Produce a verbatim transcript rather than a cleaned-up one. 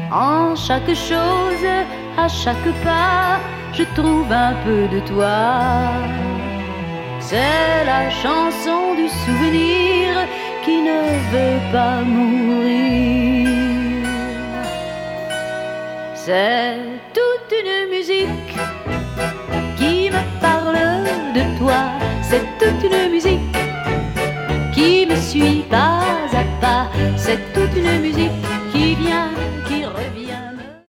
En chaque chose, à chaque pas, je trouve un peu de toi. C'est la chanson du souvenir qui ne veut pas mourir. C'est toute une musique qui me parle de toi. C'est toute une musique qui me suit par